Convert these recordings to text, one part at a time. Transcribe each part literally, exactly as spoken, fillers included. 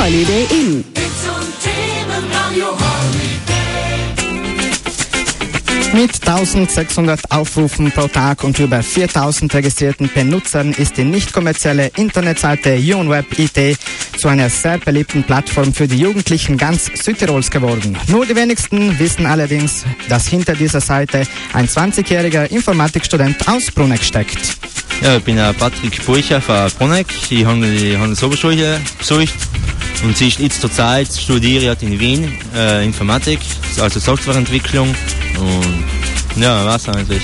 Holiday Inn. Mit eintausendsechshundert Aufrufen pro Tag und über viertausend registrierten Benutzern ist die nicht kommerzielle Internetseite YouNweb I T zu einer sehr beliebten Plattform für die Jugendlichen ganz Südtirols geworden. Nur die wenigsten wissen allerdings, dass hinter dieser Seite ein zwanzigjähriger Informatikstudent aus Bruneck steckt. Ja, ich bin äh, Patrick Burcher von Bruneck. Ich habe die Handelsoberschule besucht und sie ist jetzt zur Zeit studiert in Wien äh, Informatik, also Softwareentwicklung. Und ja, was eigentlich.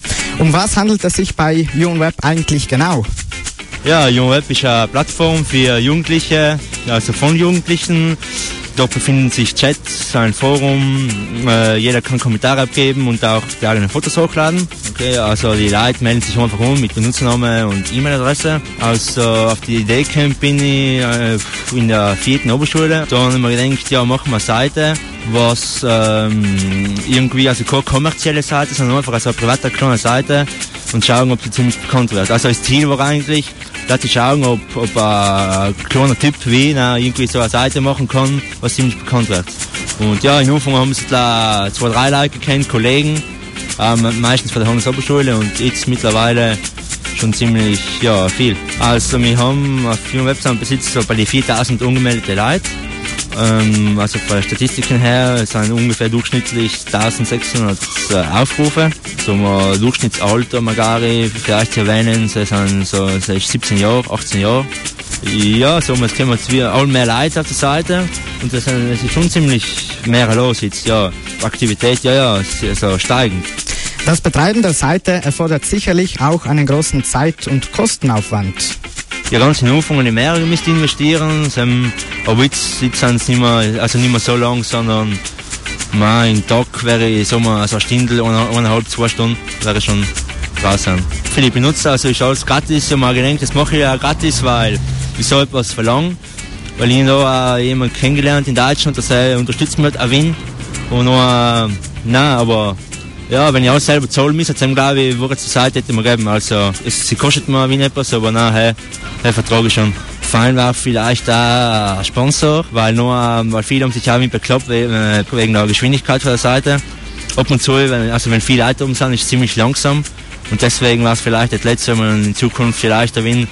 Um was handelt es sich bei YouNweb eigentlich genau? Ja, YouNweb ist eine Plattform für Jugendliche, also von Jugendlichen. Dort befinden sich Chats, ein Forum, äh, jeder kann Kommentare abgeben und auch die eigenen Fotos hochladen. Okay, also die Leute melden sich einfach um mit Benutzername und E-Mail-Adresse. Also auf die Idee gekommen bin ich äh, in der vierten Oberschule. Da haben wir gedacht, ja, machen wir eine Seite, was ähm, irgendwie, also keine kommerzielle Seite, sondern einfach also eine private kleine Seite und schauen, ob sie ziemlich bekannt wird. Also das Ziel war eigentlich, dass ich schauen, ob, ob ein kleiner Typ wie ich irgendwie so eine Seite machen kann, was ziemlich bekannt wird. Und ja, in Anfang haben sie da zwei, drei Leute gekannt, Kollegen, ähm, meistens von der Handelsoberschule und jetzt mittlerweile schon ziemlich, ja, viel. Also wir haben auf der Website besitzt so bei die viertausend ungemeldete Leute. Ähm, also von den Statistiken her sind ungefähr durchschnittlich eintausendsechshundert äh, Aufrufe. So ein Durchschnittsalter Magari, vielleicht zu erwähnen, sie sind so sie ist siebzehn Jahre, achtzehn Jahre. Ja, so es kommen jetzt wieder all mehr Leute auf der Seite und es ist schon ziemlich mehr los jetzt. Ja, Aktivität, ja, ja, so steigend. Das Betreiben der Seite erfordert sicherlich auch einen großen Zeit- und Kostenaufwand. Ja, ganz in Anfang in mehr müsst investieren, aber jetzt, jetzt sind es nicht mehr, also nicht mehr so lang, sondern mal im Tag wäre ich so mal also eine Stunde, eine, eineinhalb, zwei Stunden wäre schon draußen. Für die Benutzer, also ist alles gratis, ich habe mir gedacht, das mache ich ja gratis, weil ich so etwas verlange, weil ich da äh, jemanden kennengelernt in Deutschland, dass er unterstützt mich auch Wien und noch, äh, nein, aber ja, wenn ich alles selber zahlen müsste, dann glaube ich, würde es die Seite hätte mir geben. Also, es, sie kostet mir wie etwas, aber nein, hey, hey, vertrage ich schon. Fein war vielleicht auch ein Sponsor, weil nur, weil viele haben sich auch mit bekloppt wegen der Geschwindigkeit von der Seite. Ab und zu, wenn, also wenn viele Leute um sind, ist es ziemlich langsam. Und deswegen war es vielleicht das letzte, wenn man in Zukunft vielleicht wenn,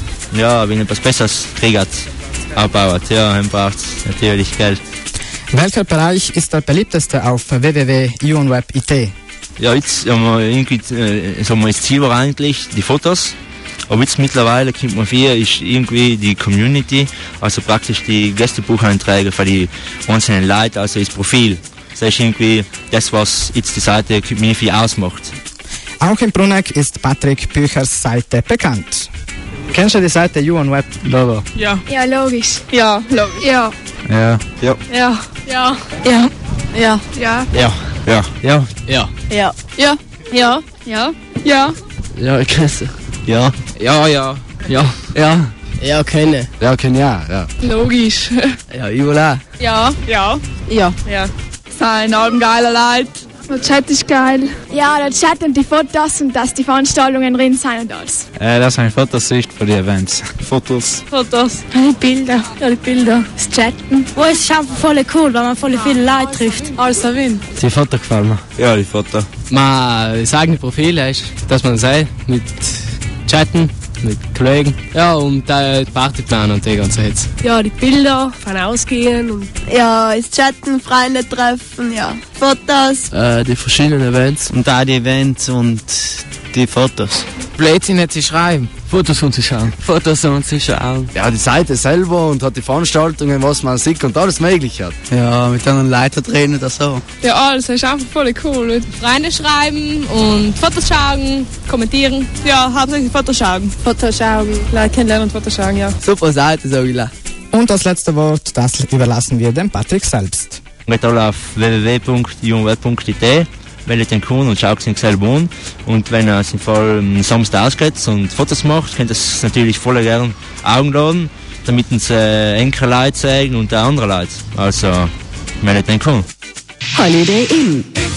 ja, wenn etwas Besseres kriegt, aufbaut. Ja, dann braucht es natürlich Geld. Welcher Bereich ist der beliebteste auf w w w punkt YouNweb punkt I T? Ja, jetzt haben wir irgendwie, äh, sagen wir, das Ziel war eigentlich die Fotos. Aber jetzt mittlerweile kommt man viel, ist irgendwie die Community, also praktisch die Gästebucheinträge für die einzelnen Leute, also das Profil. Das ist irgendwie das, was jetzt die Seite Community ausmacht. Auch in Bruneck ist Patrick Büchers Seite bekannt. Kennst du die Seite YouNweb? Logo. Ja. Ja, logisch. Ja, logisch. Ja. Ja. Ja. Ja. Ja. Ja. Ja. Ja. Ja. Ja. Ja. Ja. Ja. Ja. Ja. Ja. Ja. Ja, ich kenn's. Ja. Ja, ja. Ja. Ja. Ja, kenne. Ja, kenne ja. Ja. Logisch. Ja, überall. Ja. Ja. Ja. Ja. Sein Alben geiler Leute. Der Chat ist geil. Ja, der Chat und die Fotos und dass die Veranstaltungen drin sind und alles. Äh, das sind Fotosicht für die Events. Fotos. Fotos. Die Bilder. Ja, die Bilder. Das Chatten. Oh, es ist einfach voll cool, weil man voll viele Leute trifft. Alles da Wien. Die Foto gefallen mir. Ja, die Foto. Man, das eigene Profil ist, dass man sei mit Chatten, mit Kollegen, ja, und äh, Partyplan und die ganze Hitze. Ja, die Bilder von Ausgehen und Ja, das Chatten, Freunde treffen, ja. Fotos. Äh, die verschiedenen Events. Und auch die Events und die Fotos. Blödsinn nicht zu schreiben. Fotos und sie schauen. Fotos und sie schauen. Ja, die Seite selber und hat die Veranstaltungen, was man sieht und alles Mögliche hat. Ja, mit anderen Leuten reden oder so. Ja, alles ist einfach voll cool. Freunde schreiben und Fotos schauen, kommentieren. Ja, hauptsächlich Fotos schauen. Fotos schauen. Leute kennenlernen und Fotos schauen, ja. Super Seite, sag ich. Und das letzte Wort, das überlassen wir dem Patrick selbst. Geht alle auf w w w punkt youwnweb punkt I T, wählt den Kunden und schaut sich selber an. Und wenn er sich voll am Samstag ausgeht und Fotos macht, könnt ihr es natürlich voll gerne Augen laden, damit uns äh, enge Leute zeigen und auch andere Leute. Also, meldet den Kunden. Holiday Inn.